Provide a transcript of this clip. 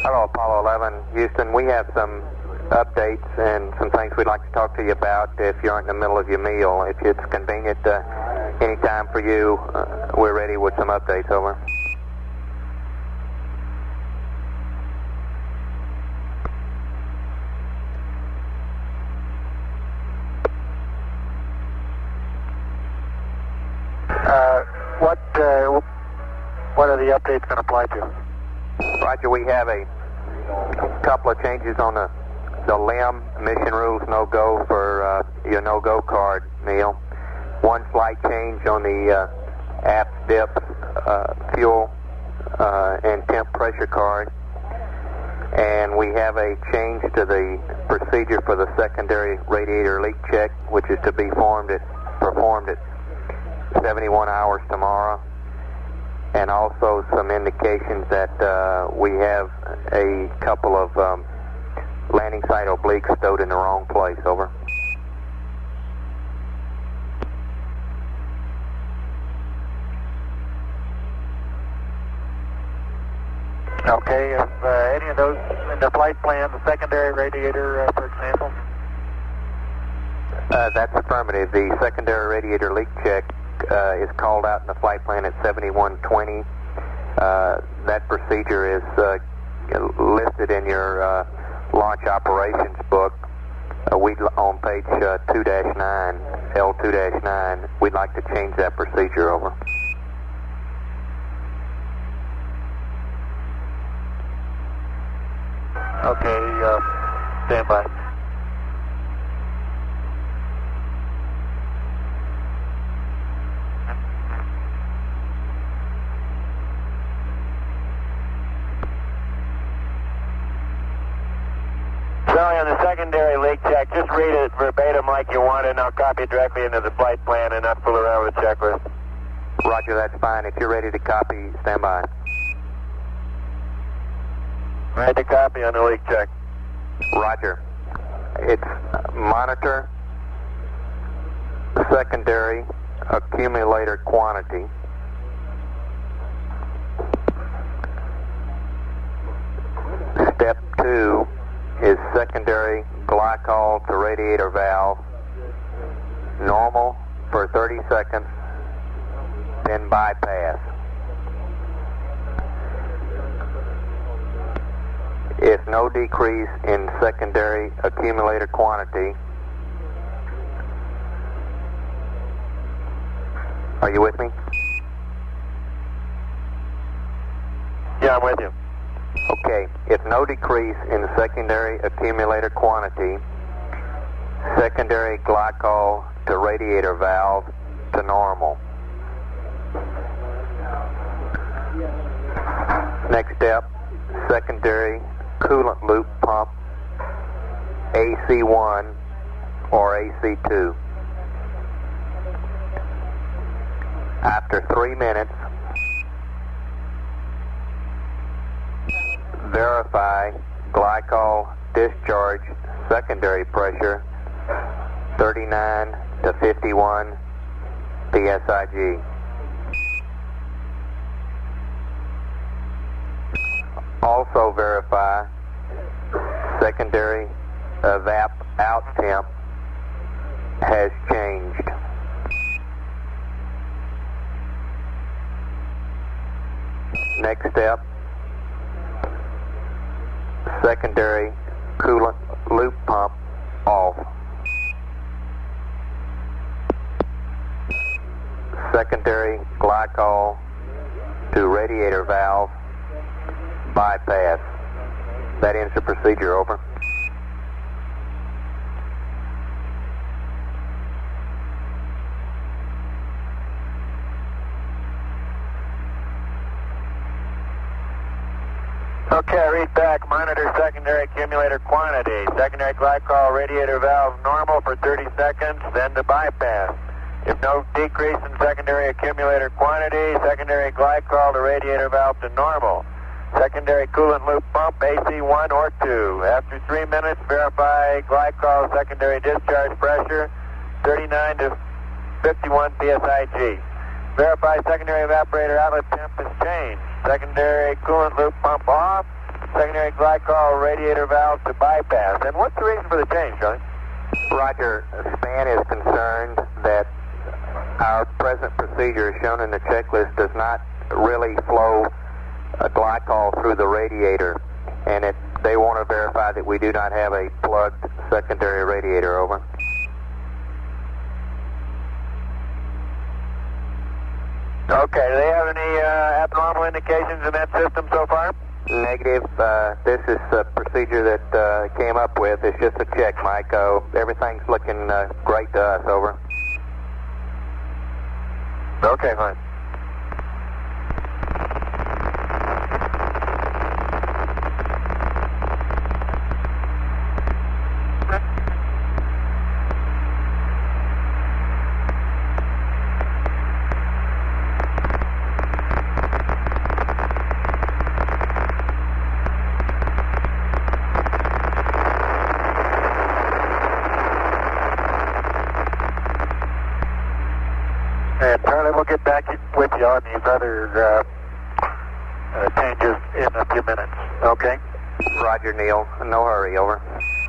Hello, Apollo 11. Houston, we have some updates and some things we'd like to talk to you about if you aren't in the middle of your meal. If it's convenient any time for you, we're ready with some updates. Over. What are the updates going to apply to? Roger, we have a couple of changes on the LIM mission rules no-go for your no-go card, Neil. One slight change on the aft dips, fuel, and temp pressure card. And we have a change to the procedure for the secondary radiator leak check, which is to be performed at 71 hours tomorrow. And also some indications that we have a couple of landing site obliques stowed in the wrong place. Over. Okay, if any of those in the flight plan, the secondary radiator, for example? That's affirmative. The secondary radiator leak check is called out in the flight plan at 7120. That procedure is listed in your launch operations book. On page 2-9, L2-9. We'd like to change that procedure. Over. Okay, stand by. Sorry, on the secondary leak check, just read it verbatim like you want it, and I'll copy it directly into the flight plan and not fool around with the checklist. Roger, that's fine. If you're ready to copy, stand by. Ready to copy on the leak check. Roger. It's monitor secondary accumulator quantity. Step 2 is secondary glycol to radiator valve, normal for 30 seconds, then bypass. If no decrease in secondary accumulator quantity, are you with me? Yeah, I'm with you. Okay, if no decrease in secondary accumulator quantity, secondary glycol to radiator valve to normal. Next step, secondary coolant loop pump AC1 or AC2. After 3 minutes, verify glycol discharge secondary pressure 39 to 51 psig. Also verify secondary evap out temp has changed. Next step, secondary coolant loop pump off. Secondary glycol to radiator valve bypass. That ends the procedure. Over. Okay, read back. Monitor secondary accumulator quantity. Secondary glycol radiator valve normal for 30 seconds, then to bypass. If no decrease in secondary accumulator quantity, secondary glycol to radiator valve to normal. Secondary coolant loop pump AC1 or 2. After 3 minutes, verify glycol secondary discharge pressure 39 to 51 psig. Verify secondary evaporator outlet temp is changed. Secondary coolant loop pump off. secondary glycol radiator valve to bypass. And what's the reason for the change, Charlie? Roger, Span is concerned that our present procedure shown in the checklist does not really flow glycol through the radiator, and they want to verify that we do not have a plugged secondary radiator. Over. Okay, do they have any abnormal indications in that system so far? Negative. This is a procedure that came up with. It's just a check, Mike. Everything's looking great to us. Over. Okay, fine. And Charlie, we'll get back with you on these other changes in a few minutes. Okay? Roger, Neil. No hurry. Over.